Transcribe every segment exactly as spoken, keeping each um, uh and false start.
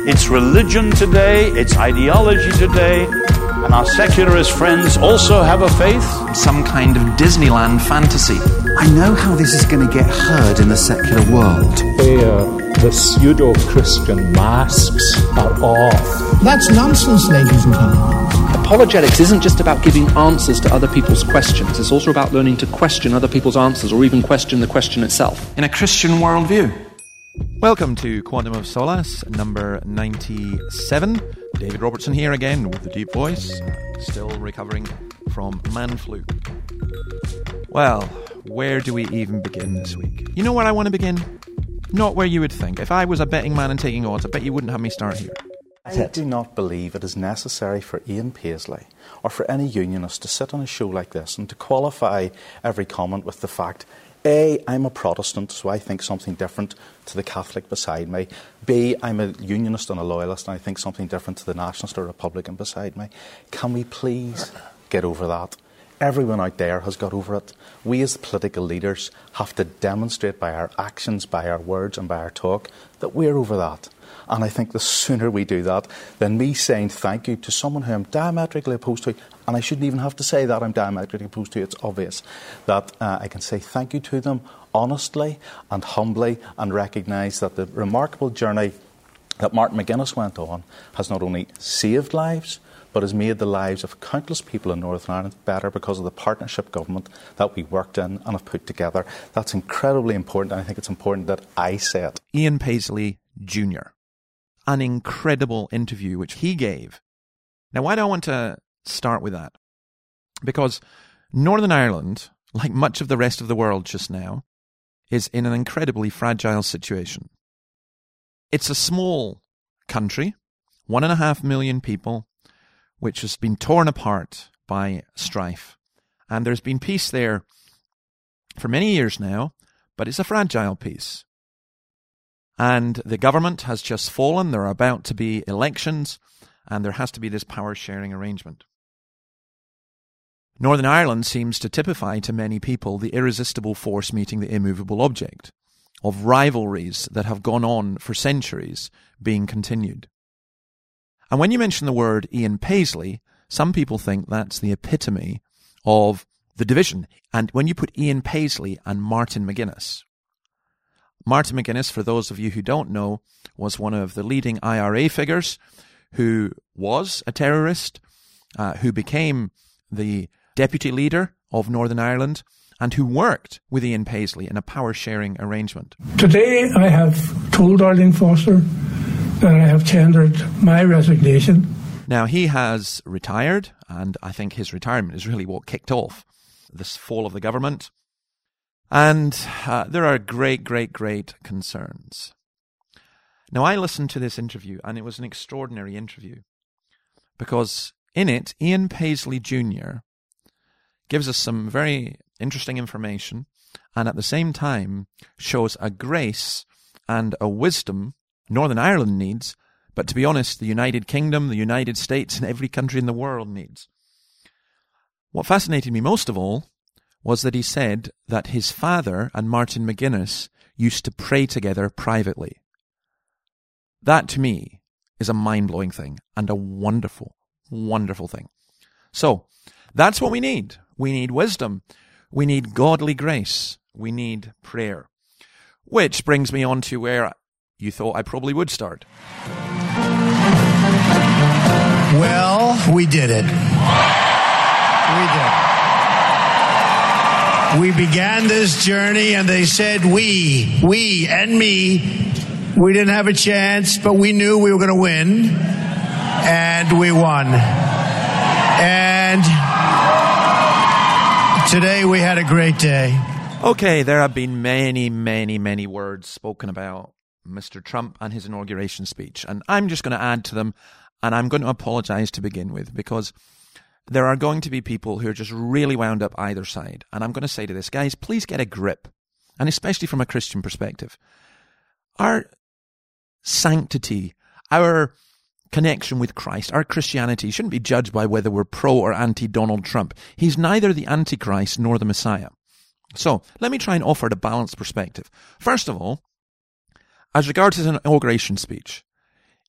it's religion today, it's ideology today, and our secularist friends also have a faith. Some kind of Disneyland fantasy. I know how this is going to get heard in the secular world. Where the pseudo-Christian masks are off. That's nonsense, ladies and gentlemen. Apologetics isn't just about giving answers to other people's questions. It's also about learning to question other people's answers or even question the question itself. In a Christian worldview. Welcome to Quantum of Solace, number ninety-seven. David Robertson here again with the deep voice, still recovering from man flu. Well, where do we even begin this week? You know where I want to begin? Not where you would think. If I was a betting man and taking odds, I bet you wouldn't have me start here. I do not believe it is necessary for Ian Paisley or for any unionist to sit on a show like this and to qualify every comment with the fact, A, I'm a Protestant, so I think something different to the Catholic beside me. B, I'm a unionist and a loyalist, and I think something different to the nationalist or Republican beside me. Can we please get over that? Everyone out there has got over it. We as the political leaders have to demonstrate by our actions, by our words and by our talk that we're over that. And I think the sooner we do that than me saying thank you to someone who I'm diametrically opposed to, and I shouldn't even have to say that I'm diametrically opposed to, it's obvious, that uh, I can say thank you to them honestly and humbly and recognise that the remarkable journey that Martin McGuinness went on has not only saved lives, but has made the lives of countless people in Northern Ireland better because of the partnership government that we worked in and have put together. That's incredibly important, and I think it's important that I say it. Ian Paisley Junior An incredible interview which he gave. Now, why do I want to start with that? Because Northern Ireland, like much of the rest of the world just now, is in an incredibly fragile situation. It's a small country, one and a half million people, which has been torn apart by strife. And there's been peace there for many years now, but it's a fragile peace. And the government has just fallen. There are about to be elections, and there has to be this power-sharing arrangement. Northern Ireland seems to typify to many people the irresistible force meeting the immovable object, of rivalries that have gone on for centuries being continued. And when you mention the word Ian Paisley, some people think that's the epitome of the division. And when you put Ian Paisley and Martin McGuinness, Martin McGuinness, for those of you who don't know, was one of the leading I R A figures who was a terrorist, uh, who became the deputy leader of Northern Ireland, and who worked with Ian Paisley in a power-sharing arrangement. Today I have told Arlene Foster that I have tendered my resignation. Now, he has retired, and I think his retirement is really what kicked off this fall of the government. And uh, there are great, great, great concerns. Now, I listened to this interview, and it was an extraordinary interview, because in it, Ian Paisley Junior gives us some very interesting information, and at the same time shows a grace and a wisdom Northern Ireland needs, but to be honest, the United Kingdom, the United States, and every country in the world needs. What fascinated me most of all was that he said that his father and Martin McGuinness used to pray together privately. That, to me, is a mind-blowing thing and a wonderful, wonderful thing. So, that's what we need. We need wisdom. We need godly grace. We need prayer. Which brings me on to where you thought I probably would start. Well, we did it. We did it. We began this journey and they said we, we and me, we didn't have a chance, but we knew we were going to win. And we won. And today we had a great day. Okay, there have been many, many, many words spoken about Mister Trump and his inauguration speech. And I'm just going to add to them, and I'm going to apologize to begin with, because there are going to be people who are just really wound up either side. And I'm going to say to this, guys, please get a grip. And especially from a Christian perspective. Our sanctity, our connection with Christ, our Christianity shouldn't be judged by whether we're pro or anti-Donald Trump. He's neither the Antichrist nor the Messiah. So let me try and offer a balanced perspective. First of all, as regards his inauguration speech,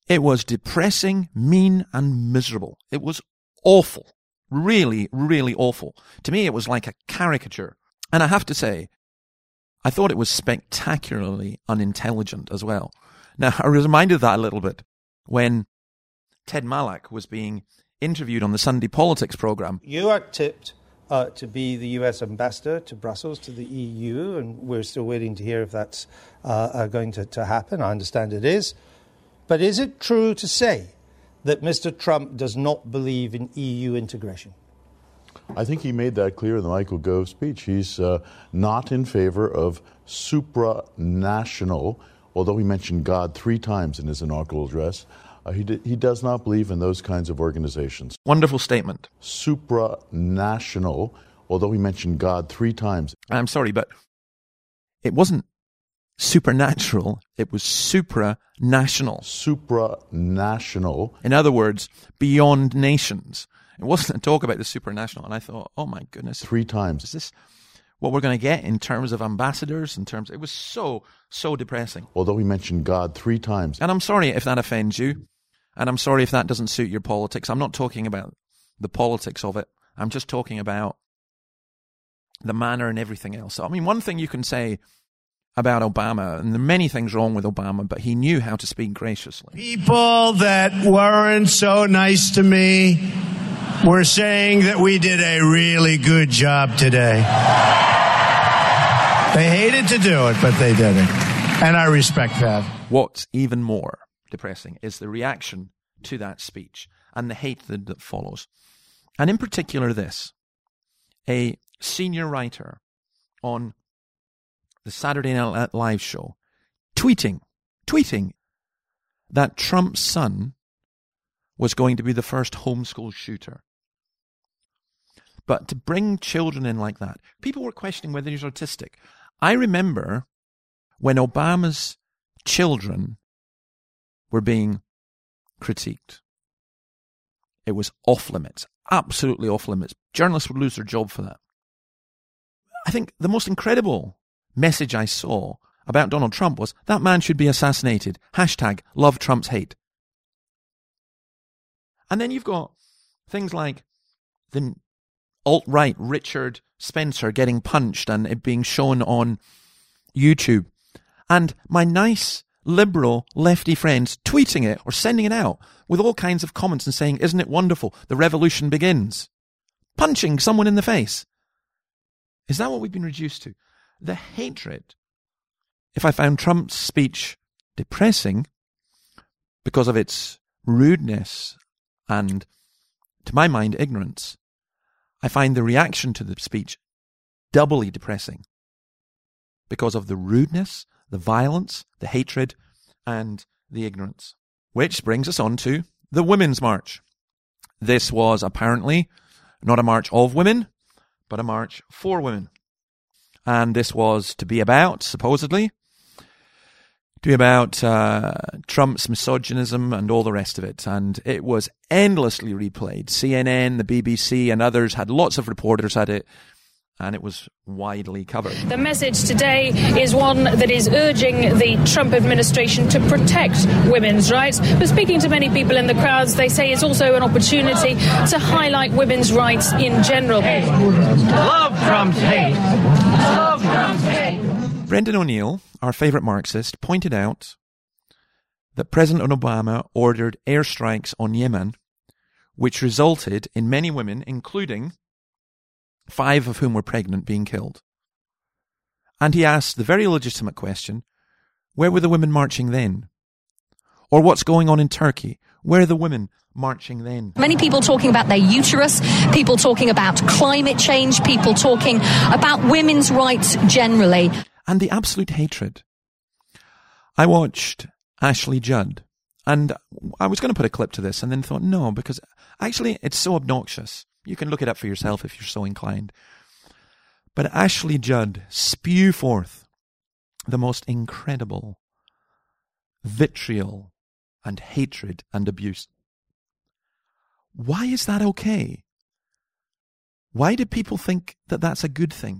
It was depressing, mean, and miserable. It was awful. Really, really awful. To me, it was like a caricature. And I have to say, I thought it was spectacularly unintelligent as well. Now, I was reminded of that a little bit when Ted Malloch was being interviewed on the Sunday Politics program. You are tipped uh, to be the U S ambassador to Brussels, to the E U, and we're still waiting to hear if that's uh, uh, going to, to happen. I understand it is. But is it true to say that Mister Trump does not believe in E U integration? I think he made that clear in the Michael Gove speech. He's uh, not in favor of supranational, although he mentioned God three times in his inaugural address. Uh, he, d- he does not believe in those kinds of organizations. Wonderful statement. Supranational, although he mentioned God three times. I'm sorry, but it wasn't supernatural. It was supranational. Supranational. In other words, beyond nations. It wasn't a talk about the supranational. And I thought, oh my goodness. Three times. Is this what we're going to get in terms of ambassadors? In terms, it was so, so depressing. Although he mentioned God three times. And I'm sorry if that offends you. And I'm sorry if that doesn't suit your politics. I'm not talking about the politics of it. I'm just talking about the manner and everything else. I mean, one thing you can say about Obama, and there are many things wrong with Obama, but he knew how to speak graciously. People that weren't so nice to me were saying that we did a really good job today. They hated to do it, but they did it. And I respect that. What's even more depressing is the reaction to that speech and the hatred that follows. And in particular this, a senior writer on the Saturday Night Live show tweeting, tweeting that Trump's son was going to be the first homeschool shooter. But to bring children in like that, people were questioning whether he's autistic. I remember when Obama's children were being critiqued. It was off limits, absolutely off limits. Journalists would lose their job for that. I think the most incredible message I saw about Donald Trump was that man should be assassinated. Hashtag love Trump's hate. And then you've got things like the alt-right Richard Spencer getting punched and it being shown on YouTube. And my nice liberal lefty friends tweeting it or sending it out with all kinds of comments and saying, isn't it wonderful? The revolution begins. Punching someone in the face. Is that what we've been reduced to? The hatred. If I found Trump's speech depressing because of its rudeness and, to my mind, ignorance, I find the reaction to the speech doubly depressing because of the rudeness, the violence, the hatred, and the ignorance. Which brings us on to the Women's March. This was apparently not a march of women, but a march for women. And this was to be about, supposedly, to be about uh, Trump's misogynism and all the rest of it. And it was endlessly replayed. C N N, the B B C, and others had lots of reporters at it. And it was widely covered. The message today is one that is urging the Trump administration to protect women's rights. But speaking to many people in the crowds, they say it's also an opportunity to highlight women's rights in general. Hate. Love Trump's hate. Love Trump's hate. Brendan O'Neill, our favourite Marxist, pointed out that President Obama ordered airstrikes on Yemen, which resulted in many women, including five of whom were pregnant, being killed. And he asked the very legitimate question, where were the women marching then? Or what's going on in Turkey? Where are the women marching then? Many people talking about their uterus, people talking about climate change, people talking about women's rights generally. And the absolute hatred. I watched Ashley Judd, and I was going to put a clip to this and then thought, no, because actually it's so obnoxious. You can look it up for yourself if you're so inclined. But Ashley Judd spew forth the most incredible vitriol and hatred and abuse. Why is that okay? Why do people think that that's a good thing?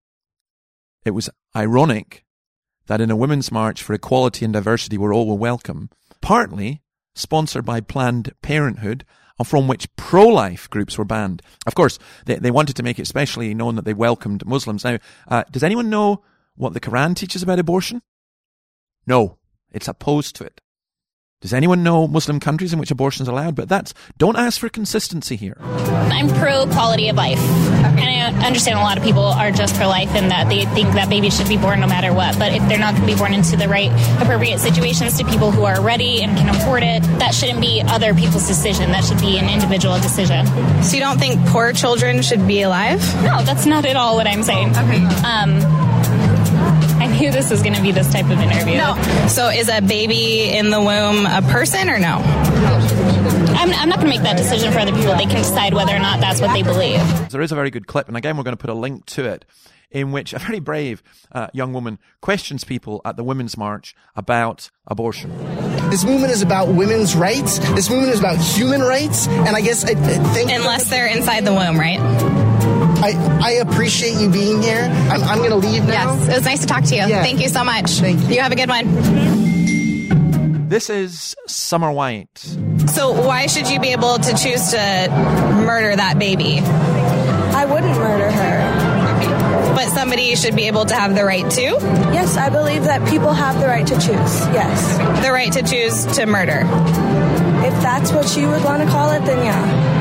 It was ironic that in a women's march for equality and diversity where all were welcome, partly sponsored by Planned Parenthood, from which pro-life groups were banned. Of course, they, they wanted to make it especially known that they welcomed Muslims. Now, uh, does anyone know what the Quran teaches about abortion? No, it's opposed to it. Does anyone know Muslim countries in which abortion is allowed? But that's, don't ask for consistency here. I'm pro quality of life. And I understand a lot of people are just pro life and that they think that babies should be born no matter what. But if they're not going to be born into the right appropriate situations to people who are ready and can afford it, that shouldn't be other people's decision. That should be an individual decision. So you don't think poor children should be alive? No, that's not at all what I'm saying. Okay. Um, I knew this was going to be this type of interview. No. So is a baby in the womb a person or no? I'm, I'm not going to make that decision for other people. They can decide whether or not that's what they believe. There is a very good clip, and again, we're going to put a link to it, in which a very brave uh, young woman questions people at the Women's March about abortion. This movement is about women's rights. This movement is about human rights. And I guess I, I think... Unless they're inside the womb, right? I, I appreciate you being here. I'm, I'm going to leave now. Yes, it was nice to talk to you. Yeah. Thank you so much. Thank you. You have a good one. This is Summer White. So why should you be able to choose to murder that baby? I wouldn't murder her. But somebody should be able to have the right to? Yes, I believe that people have the right to choose. Yes. The right to choose to murder. If that's what you would want to call it, then yeah.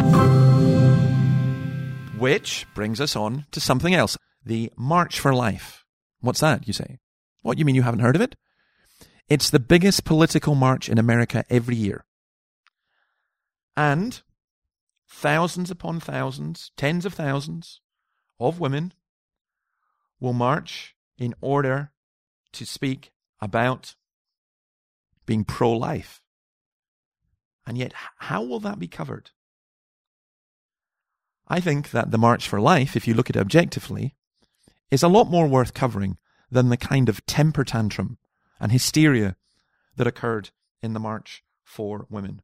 Which brings us on to something else. The March for Life. What's that, you say? What, you mean you haven't heard of it? It's the biggest political march in America every year. And thousands upon thousands, tens of thousands of women will march in order to speak about being pro-life. And yet, how will that be covered? I think that the March for Life, if you look at it objectively, is a lot more worth covering than the kind of temper tantrum and hysteria that occurred in the March for Women.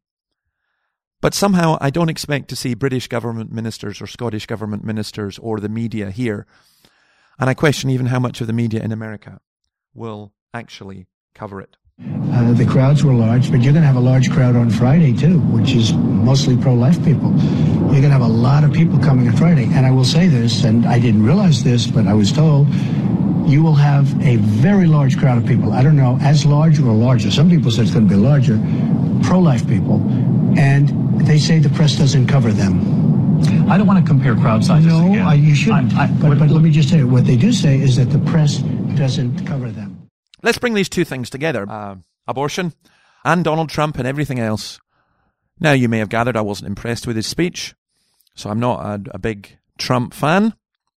But somehow I don't expect to see British government ministers or Scottish government ministers or the media here. And I question even how much of the media in America will actually cover it. Uh, the crowds were large, but you're going to have a large crowd on Friday too, which is mostly pro-life people. You're going to have a lot of people coming on Friday. And I will say this, and I didn't realize this, but I was told, you will have a very large crowd of people. I don't know, as large or larger. Some people say it's going to be larger. Pro-life people. And they say the press doesn't cover them. I don't want to compare crowd sizes no, again. I, you shouldn't. I, I, but, but let me just say, what they do say is that the press doesn't cover them. Let's bring these two things together. Uh, abortion and Donald Trump and everything else. Now, you may have gathered I wasn't impressed with his speech, so I'm not a, a big Trump fan.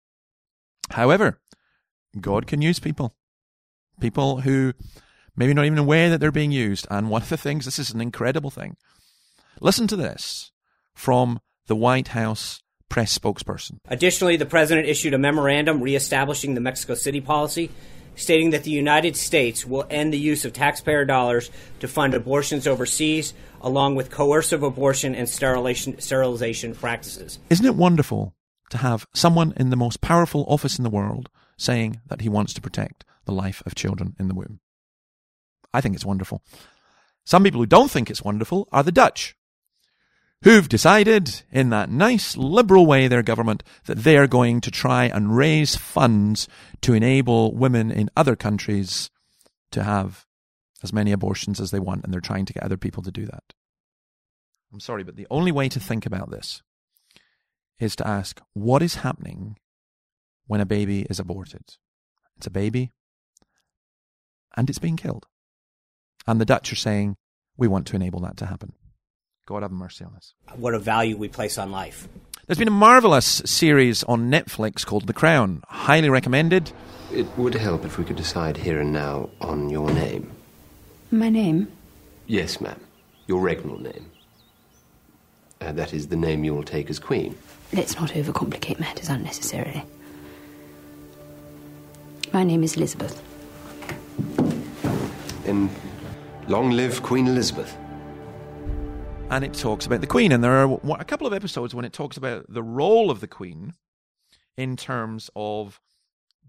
However, God can use people. People who maybe not even aware that they're being used. And one of the things, this is an incredible thing. Listen to this from the White House press spokesperson. Additionally, the president issued a memorandum reestablishing the Mexico City policy, stating that the United States will end the use of taxpayer dollars to fund abortions overseas, along with coercive abortion and sterilization, sterilization practices. Isn't it wonderful to have someone in the most powerful office in the world saying that he wants to protect the life of children in the womb? I think it's wonderful. Some people who don't think it's wonderful are the Dutch, who've decided, in that nice liberal way, their government, that they are going to try and raise funds to enable women in other countries to have as many abortions as they want, and they're trying to get other people to do that. I'm sorry, but the only way to think about this is to ask, what is happening when a baby is aborted? It's a baby, and it's being killed. And the Dutch are saying, we want to enable that to happen. God have mercy on us. What a value we place on life. There's been a marvellous series on Netflix called The Crown. Highly recommended. It would help if we could decide here and now on your name. My name? Yes, ma'am. Your regnal name. Uh, that is the name you will take as queen. Let's not overcomplicate matters unnecessarily. My name is Elizabeth. And long live Queen Elizabeth. And it talks about the Queen. And there are a couple of episodes when it talks about the role of the Queen in terms of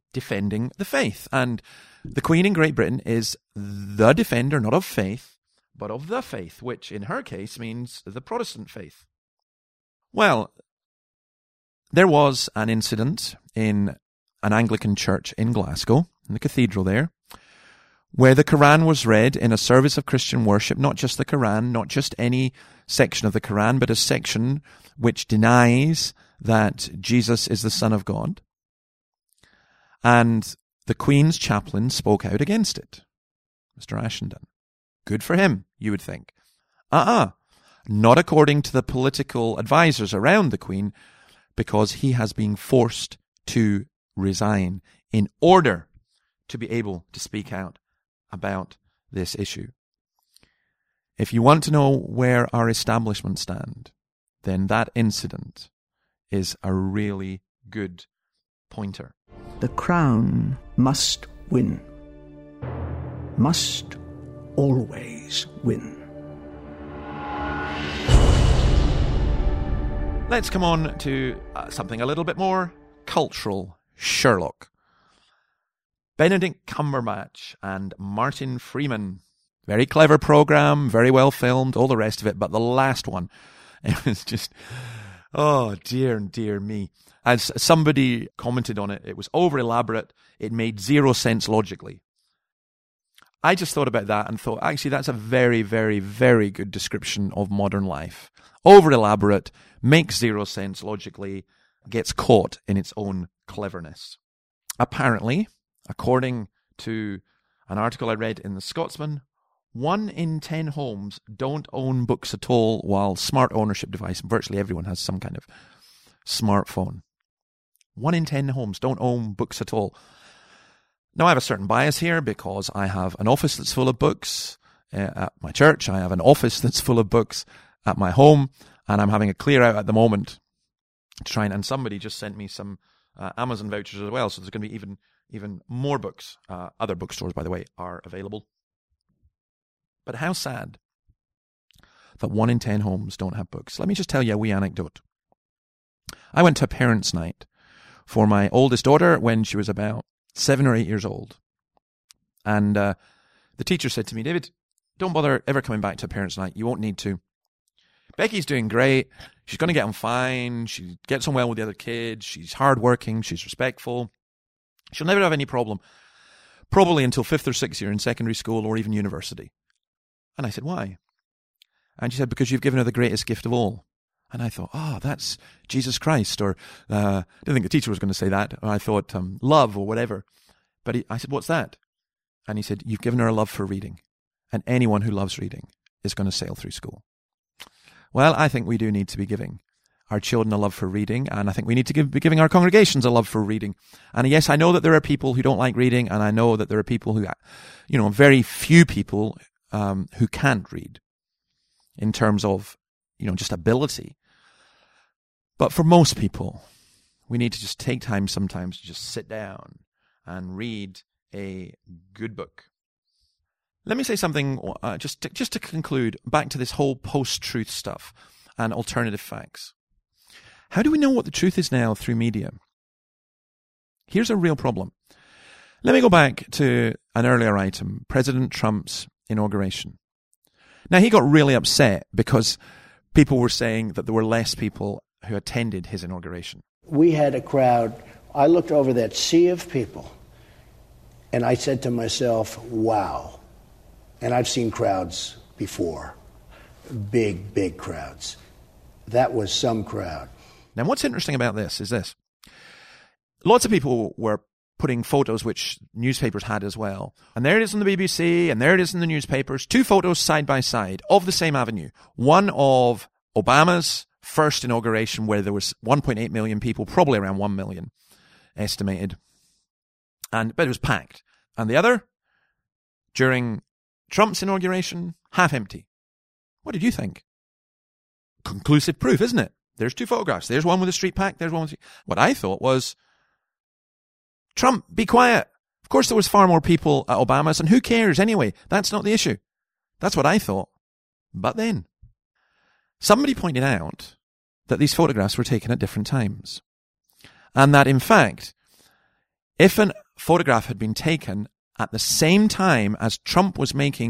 defending the faith. And the Queen in Great Britain is the defender, not of faith, but of the faith, which in her case means the Protestant faith. Well, there was an incident in an Anglican church in Glasgow, in the cathedral there, where the Quran was read in a service of Christian worship, not just the Quran, not just any section of the Quran, but a section which denies that Jesus is the Son of God. And the Queen's chaplain spoke out against it, Mister Ashenden. Good for him, you would think. Uh-uh. Not according to the political advisors around the Queen, because he has been forced to resign in order to be able to speak out about this issue. If you want to know where our establishment stand, then that incident is a really good pointer. The crown must win. Must always win. Let's come on to uh, something a little bit more cultural. Sherlock. Benedict Cumberbatch and Martin Freeman. Very clever program, very well filmed, all the rest of it, but the last one, it was just, oh dear and dear me. As somebody commented on it, it was over elaborate, it made zero sense logically. I just thought about that and thought, actually that's a very, very, very good description of modern life. Over elaborate, makes zero sense logically, gets caught in its own cleverness. Apparently, according to an article I read in The Scotsman, one in ten homes don't own books at all, while smart ownership device, virtually everyone has some kind of smartphone. One in ten homes don't own books at all. Now, I have a certain bias here because I have an office that's full of books uh, at my church. I have an office that's full of books at my home, and I'm having a clear out at the moment to try and, and somebody just sent me some uh, Amazon vouchers as well, so there's going to be even even more books. Uh, other bookstores, by the way, are available. But how sad that one in ten homes don't have books. Let me just tell you a wee anecdote. I went to a parents' night for my oldest daughter when she was about seven or eight years old. And uh, the teacher said to me, David, don't bother ever coming back to a parents' night. You won't need to. Becky's doing great. She's going to get on fine. She gets on well with the other kids. She's hardworking. She's respectful. She'll never have any problem. Probably until fifth or sixth year in secondary school or even university. And I said, why? And she said, because you've given her the greatest gift of all. And I thought, oh, that's Jesus Christ. Or uh, I didn't think the teacher was going to say that. Or I thought um, love or whatever. But he, I said, what's that? And he said, you've given her a love for reading. And anyone who loves reading is going to sail through school. Well, I think we do need to be giving our children a love for reading, and I think we need to give, be giving our congregations a love for reading. And yes, I know that there are people who don't like reading, and I know that there are people who, you know, very few people um, who can't read in terms of, you know, just ability. But for most people, we need to just take time sometimes to just sit down and read a good book. Let me say something uh, just to, just to conclude, back to this whole post-truth stuff and alternative facts. How do we know what the truth is now through media? Here's a real problem. Let me go back to an earlier item, President Trump's inauguration. Now, he got really upset because people were saying that there were less people who attended his inauguration. We had a crowd. I looked over that sea of people, and I said to myself, wow. And I've seen crowds before, big, big crowds. That was some crowd. Now, what's interesting about this is this. Lots of people were putting photos, which newspapers had as well. And there it is on the B B C, and there it is in the newspapers. Two photos side by side of the same avenue. One of Obama's first inauguration, where there was one point eight million people, probably around one million estimated. And but it was packed. And the other, during Trump's inauguration, half empty. What did you think? Conclusive proof, isn't it? There's two photographs. There's one with a street packed. There's one with... What I thought was, Trump, be quiet. Of course there was far more people at Obama's, and who cares anyway? That's not the issue. That's what I thought. But then, somebody pointed out that these photographs were taken at different times. And that, in fact, if a photograph had been taken at the same time as Trump was making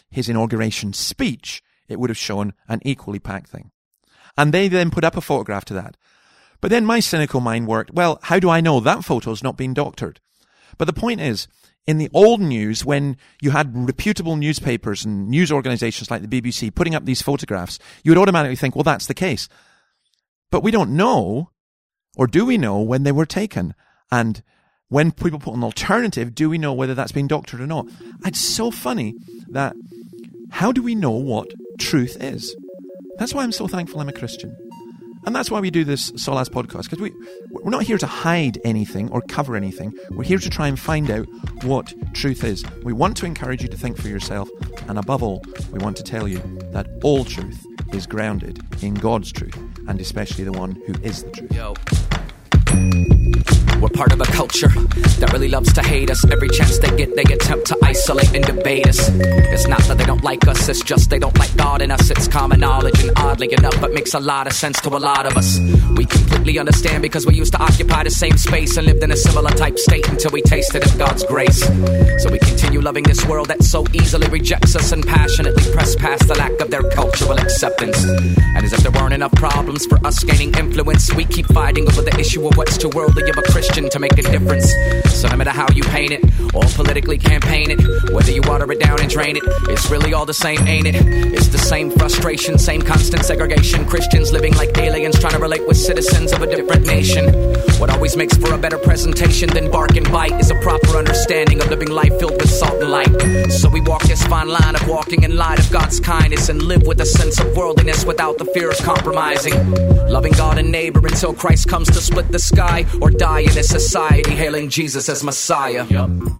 his inauguration speech, it would have shown an equally packed thing. And they then put up a photograph to that. But then my cynical mind worked, well, how do I know that photo's not been doctored? But the point is, in the old news, when you had reputable newspapers and news organizations like the B B C putting up these photographs, you would automatically think, well, that's the case. But we don't know, or do we know, when they were taken? And when people put an alternative, do we know whether that's been doctored or not? It's so funny that how do we know what truth is? That's why I'm so thankful I'm a Christian. And that's why we do this Solas podcast, because we, we're not here to hide anything or cover anything. We're here to try and find out what truth is. We want to encourage you to think for yourself. And above all, we want to tell you that all truth is grounded in God's truth, and especially the one who is the truth. Yo. We're part of a culture that really loves to hate us. Every chance they get, they attempt to isolate and debate us. It's not that they don't like us, it's just they don't like God in us. It's common knowledge, and oddly enough, it makes a lot of sense to a lot of us. We completely understand because we used to occupy the same space and lived in a similar type state until we tasted of God's grace. So we continue loving this world that so easily rejects us and passionately press past the lack of their cultural acceptance. And as if there weren't enough problems for us gaining influence, we keep fighting over the issue of what's too worldly of a Christian to make a difference. So no matter how you paint it or politically campaign it, whether you water it down and drain it, it's really all the same, ain't it? It's the same frustration, same constant segregation. Christians living like aliens trying to relate with citizens of a different nation. What always makes for a better presentation than bark and bite is a proper understanding of living life filled with salt and light. So we walk this fine line of walking in light of God's kindness and live with a sense of worldliness without the fear of compromising. Loving God and neighbor until Christ comes to split the sky, or die in a society hailing Jesus as Messiah. Yep.